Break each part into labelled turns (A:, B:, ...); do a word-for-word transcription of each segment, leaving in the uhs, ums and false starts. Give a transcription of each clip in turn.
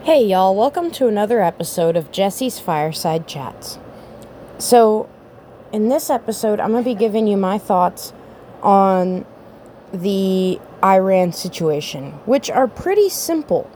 A: Hey y'all, welcome to another episode of Jesse's Fireside Chats. So, in this episode, I'm going to be giving you my thoughts on the Iran situation, which are pretty simple.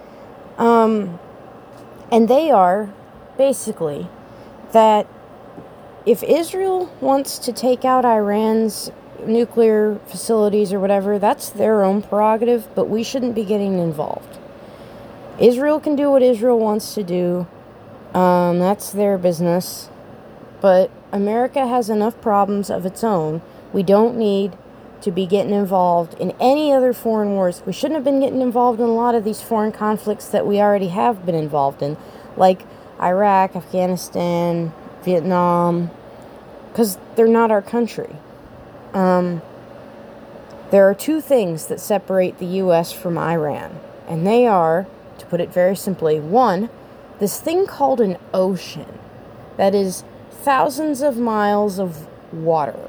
A: Um, and they are basically that if Israel wants to take out Iran's nuclear facilities or whatever, that's their own prerogative, but we shouldn't be getting involved. Israel can do what Israel wants to do. Um, that's their business. But America has enough problems of its own. We don't need to be getting involved in any other foreign wars. We shouldn't have been getting involved in a lot of these foreign conflicts that we already have been involved in, like Iraq, Afghanistan, Vietnam, because they're not our country. Um, there are two things that separate the U S from Iran, and they are, to put it very simply, one, this thing called an ocean that is thousands of miles of water.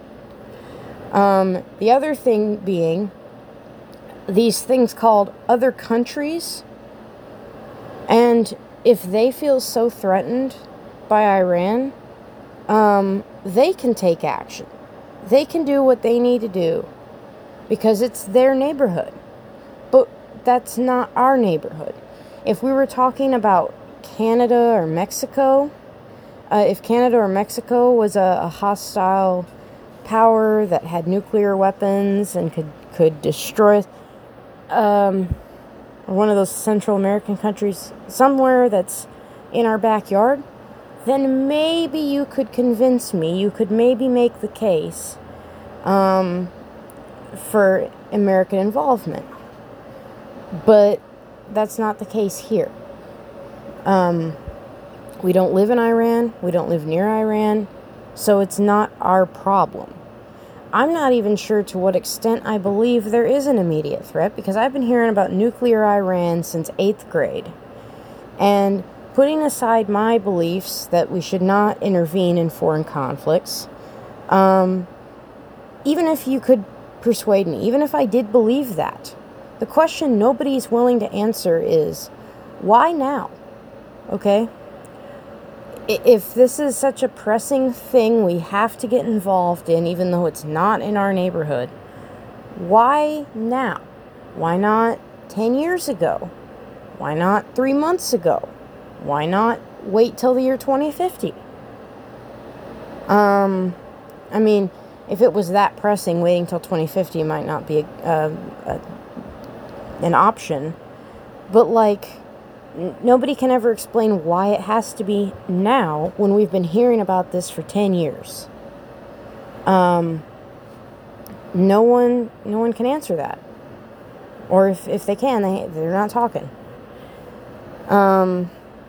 A: Um, the other thing being these things called other countries, and if they feel so threatened by Iran, um, they can take action. They can do what they need to do because it's their neighborhood. But that's not our neighborhood. If we were talking about Canada or Mexico, uh, if Canada or Mexico was a, a hostile power that had nuclear weapons and could, could destroy um, one of those Central American countries, somewhere that's in our backyard, then maybe you could convince me, you could maybe make the case um, for American involvement. But that's not the case here. Um, we don't live in Iran. We don't live near Iran. So it's not our problem. I'm not even sure to what extent I believe there is an immediate threat, because I've been hearing about nuclear Iran since eighth grade. And putting aside my beliefs that we should not intervene in foreign conflicts, um, even if you could persuade me, even if I did believe that, the question nobody's willing to answer is, why now? Okay? If this is such a pressing thing we have to get involved in, even though it's not in our neighborhood, why now? Why not ten years ago? Why not three months ago? Why not wait till the year twenty fifty? Um, I mean, if it was that pressing, waiting till twenty fifty might not be a, a, a an option, but like n- nobody can ever explain why it has to be now when we've been hearing about this for ten years. Um, no one, no one can answer that, or if, if they can, they, they're not talking. Um,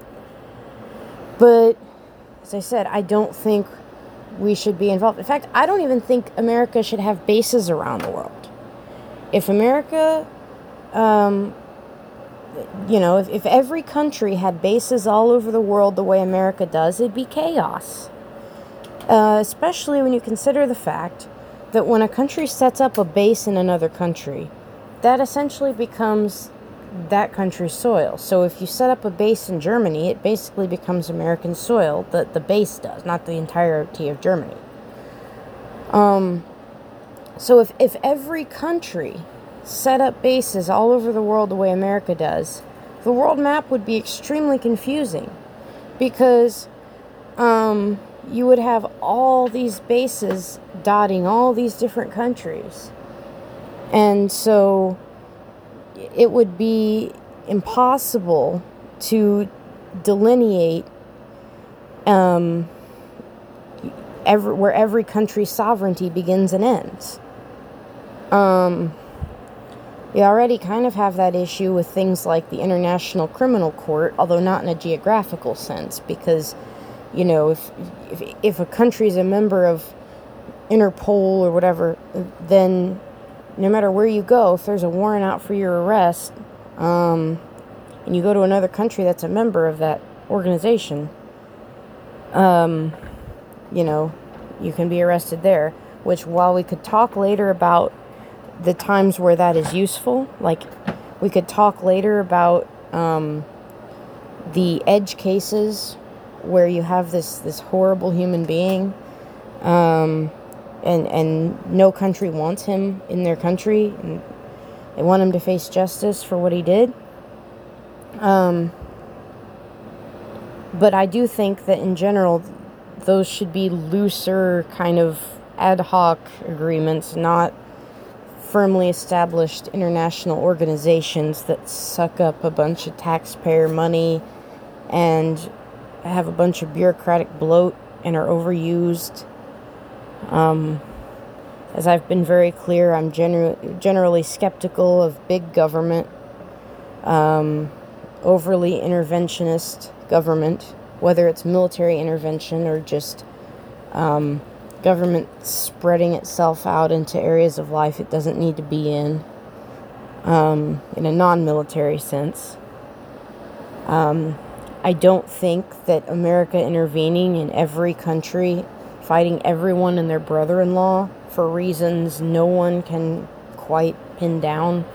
A: but as I said, I don't think we should be involved. In fact, I don't even think America should have bases around the world. If America Um, you know, if, if every country had bases all over the world the way America does, it'd be chaos. Uh, especially when you consider the fact that when a country sets up a base in another country, that essentially becomes that country's soil. So if you set up a base in Germany, it basically becomes American soil. The, the base does, not the entirety of Germany. Um, so if, if every country set up bases all over the world the way America does, the world map would be extremely confusing, because um, you would have all these bases dotting all these different countries. And so it would be impossible to delineate um, every, where every country's sovereignty begins and ends. Um... We already kind of have that issue with things like the International Criminal Court, although not in a geographical sense, because, you know, if if, if a country is a member of Interpol or whatever, then no matter where you go, if there's a warrant out for your arrest, um, and you go to another country that's a member of that organization, um, you know, you can be arrested there, which, while we could talk later about the times where that is useful, like we could talk later about um, the edge cases where you have this, this horrible human being, um, and, and no country wants him in their country, and they want him to face justice for what he did. Um, but I do think that in general, those should be looser kind of ad hoc agreements, not firmly established international organizations that suck up a bunch of taxpayer money and have a bunch of bureaucratic bloat and are overused. Um, as I've been very clear, I'm gener- generally skeptical of big government, um, overly interventionist government, whether it's military intervention or just um, government spreading itself out into areas of life it doesn't need to be in, um, in a non-military sense. Um, I don't think that America intervening in every country, fighting everyone and their brother-in-law for reasons no one can quite pin down,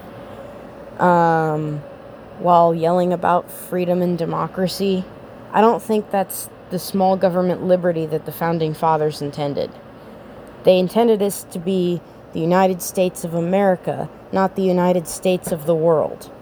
A: um, while yelling about freedom and democracy, I don't think that's the small government liberty that the Founding Fathers intended. They intended this to be the United States of America, not the United States of the world.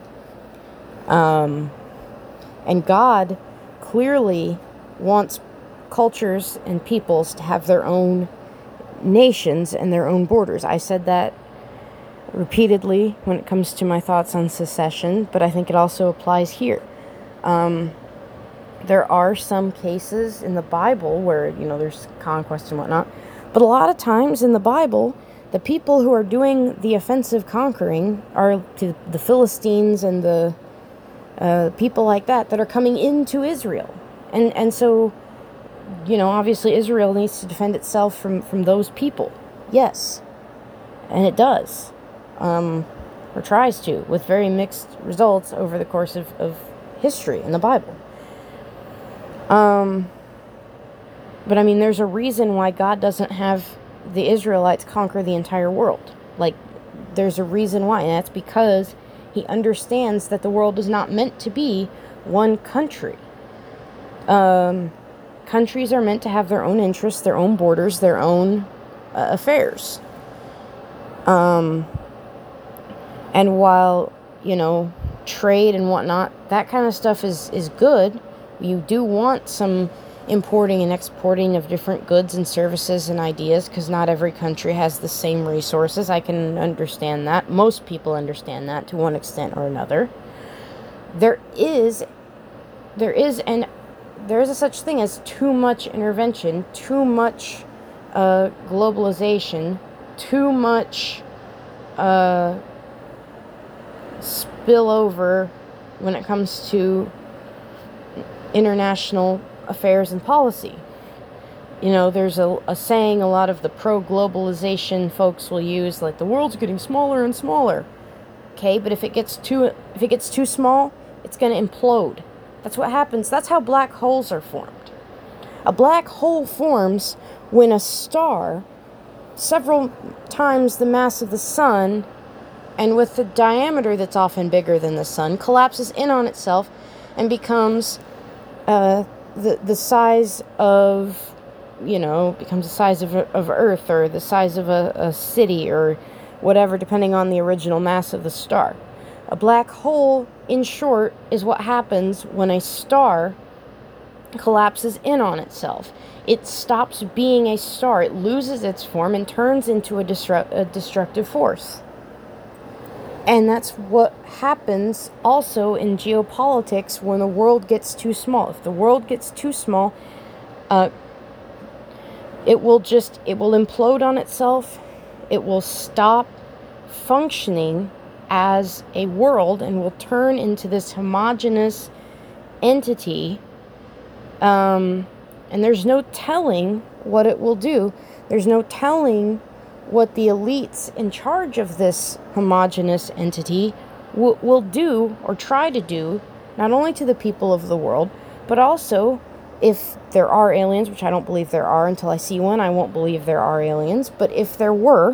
A: Um, and God clearly wants cultures and peoples to have their own nations and their own borders. I said that repeatedly when it comes to my thoughts on secession, but I think it also applies here. Um, there are some cases in the Bible where, you know, there's conquest and whatnot, but a lot of times in the Bible, the people who are doing the offensive conquering are to the Philistines and the uh, people like that that are coming into Israel. And and so, you know, obviously Israel needs to defend itself from, from those people. Yes. And it does. Um, or tries to, with very mixed results over the course of, of history in the Bible. Um, but I mean, there's a reason why God doesn't have the Israelites conquer the entire world. Like, there's a reason why, and that's because he understands that the world is not meant to be one country. Um, countries are meant to have their own interests, their own borders, their own uh, affairs. Um, and while, you know, trade and whatnot, that kind of stuff is, is good. You do want some importing and exporting of different goods and services and ideas, because not every country has the same resources. I can understand that. Most people understand that to one extent or another. There is, there is, and there is a such thing as too much intervention, too much uh, globalization, too much uh, spillover when it comes to international affairs and policy. You know, there's a, a saying a lot of the pro-globalization folks will use, like, the world's getting smaller and smaller. Okay, but if it gets too if it gets too small, it's going to implode. That's what happens. That's how black holes are formed. A black hole forms when a star, several times the mass of the sun, and with the diameter that's often bigger than the sun, collapses in on itself and becomes uh, the the size of, you know, becomes the size of of Earth, or the size of a, a city, or whatever, depending on the original mass of the star. A black hole, in short, is what happens when a star collapses in on itself. It stops being a star. It loses its form and turns into a, disrupt, a destructive force. And that's what happens also in geopolitics when the world gets too small. If the world gets too small, uh, it will just, it will implode on itself. It will stop functioning as a world and will turn into this homogeneous entity. Um, and there's no telling what it will do. There's no telling what the elites in charge of this homogeneous entity w- will do or try to do, not only to the people of the world, but also, if there are aliens, which I don't believe there are until I see one, I won't believe there are aliens, but if there were,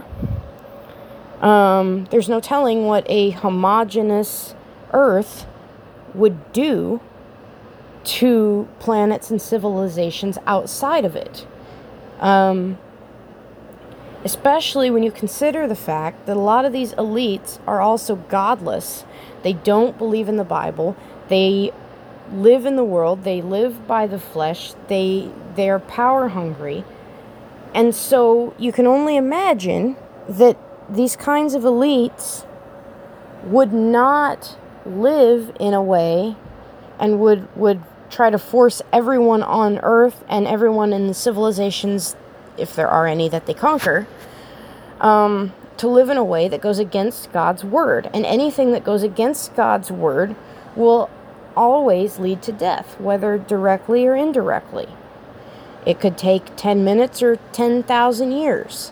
A: um, there's no telling what a homogeneous Earth would do to planets and civilizations outside of it. Um, especially when you consider the fact that a lot of these elites are also godless. They don't believe in the Bible. They live in the world. They live by the flesh. They they are power hungry. And so you can only imagine that these kinds of elites would not live in a way and would would try to force everyone on Earth and everyone in the civilizations, if there are any that they conquer, um, to live in a way that goes against God's word. And anything that goes against God's word will always lead to death, whether directly or indirectly. It could take ten minutes or ten thousand years.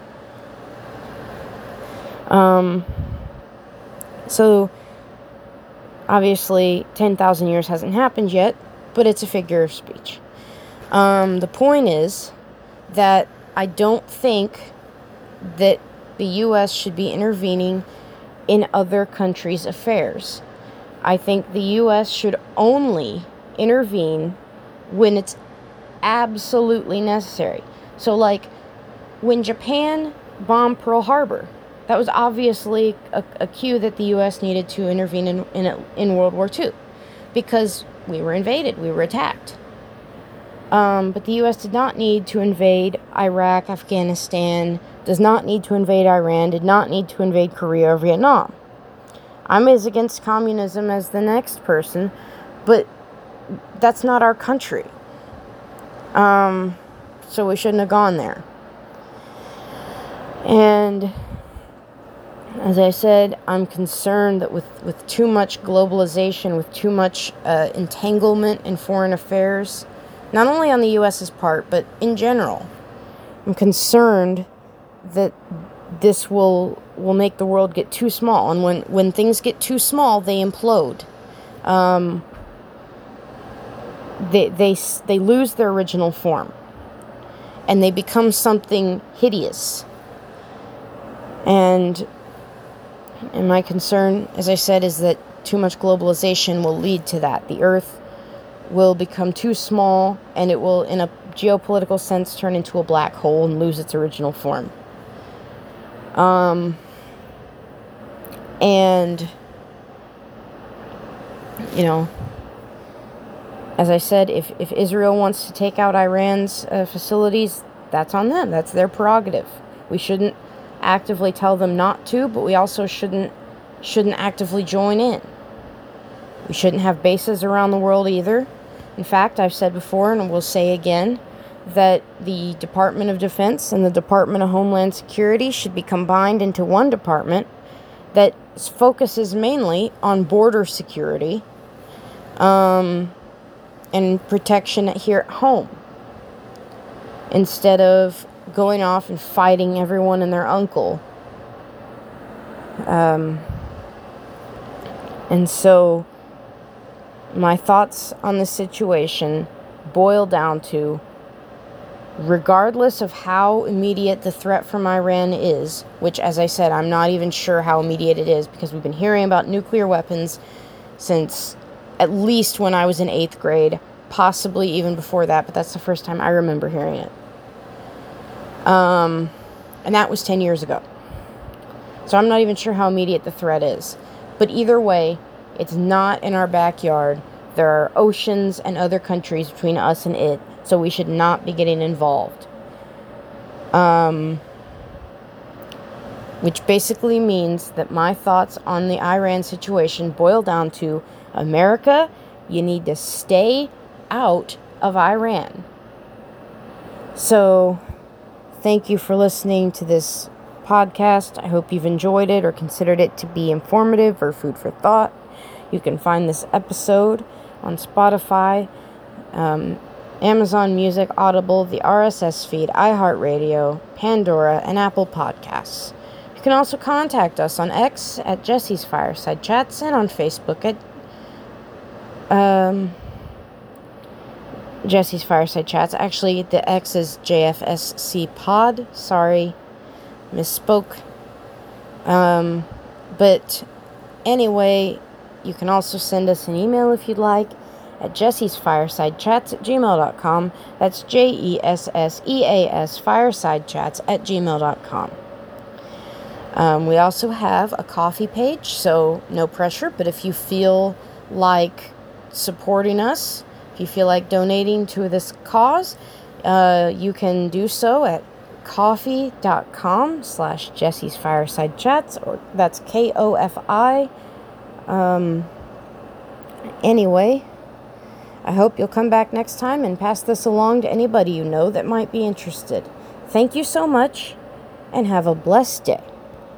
A: Um, so, obviously, ten thousand years hasn't happened yet, but it's a figure of speech. Um, the point is that I don't think that the U S should be intervening in other countries' affairs. I think the U S should only intervene when it's absolutely necessary. So, like, when Japan bombed Pearl Harbor, that was obviously a, a cue that the U S needed to intervene in, in, in World War Two, because we were invaded, we were attacked. Um, but the U S did not need to invade Iraq, Afghanistan, does not need to invade Iran, did not need to invade Korea or Vietnam. I'm as against communism as the next person, but that's not our country. Um, so we shouldn't have gone there. And as I said, I'm concerned that with, with too much globalization, with too much uh, entanglement in foreign affairs, not only on the U S's part, but in general, I'm concerned that this will will make the world get too small. And when, when things get too small, they implode. Um, they, they, they lose their original form. And they become something hideous. And, and my concern, as I said, is that too much globalization will lead to that. The Earth will become too small, and it will, in a geopolitical sense, turn into a black hole and lose its original form. Um, and, you know, as I said, if, if Israel wants to take out Iran's uh, facilities, that's on them. That's their prerogative. We shouldn't actively tell them not to, but we also shouldn't shouldn't actively join in. We shouldn't have bases around the world either. In fact, I've said before, and will say again, that the Department of Defense and the Department of Homeland Security should be combined into one department that focuses mainly on border security um, and protection here at home, instead of going off and fighting everyone and their uncle. Um, and so my thoughts on the situation boil down to, regardless of how immediate the threat from Iran is, which, as I said, I'm not even sure how immediate it is, because we've been hearing about nuclear weapons since at least when I was in eighth grade, possibly even before that, but that's the first time I remember hearing it. Um, and that was ten years ago. So I'm not even sure how immediate the threat is. But either way, it's not in our backyard. There are oceans and other countries between us and it, so we should not be getting involved. Um, which basically means that my thoughts on the Iran situation boil down to, America, you need to stay out of Iran. So, thank you for listening to this podcast. I hope you've enjoyed it or considered it to be informative or food for thought. You can find this episode on Spotify, um, Amazon Music, Audible, the R S S feed, iHeartRadio, Pandora, and Apple Podcasts. You can also contact us on X at Jesse's Fireside Chats and on Facebook at um, Jesse's Fireside Chats. Actually, the X is J F S C Pod. Sorry, misspoke. Um, but anyway, you can also send us an email if you'd like at Jessie's Fireside Chats at gmail dot com. That's J E S S E A S Fireside Chats at gmail dot com. Um, we also have a Ko-fi page, so no pressure, but if you feel like supporting us, if you feel like donating to this cause, uh, you can do so at ko-fi.com slash Jessie's Fireside Chats, or that's K O F I. Um, anyway, I hope you'll come back next time and pass this along to anybody you know that might be interested. Thank you so much, and have a blessed day.